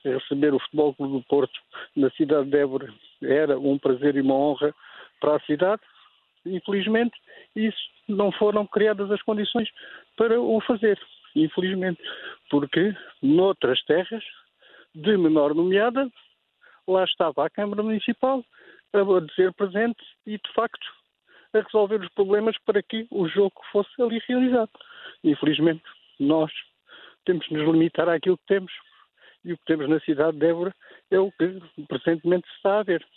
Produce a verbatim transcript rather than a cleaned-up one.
receber o Futebol Clube do Porto na cidade de Évora era um prazer e uma honra para a cidade. Infelizmente, isso não foram criadas as condições para o fazer, infelizmente, porque noutras terras, de menor nomeada, lá estava a Câmara Municipal a dizer presente e, de facto, a resolver os problemas para que o jogo fosse ali realizado. Infelizmente, nós temos que nos limitar àquilo que temos, e o que temos na cidade de Évora é o que presentemente se está a ver.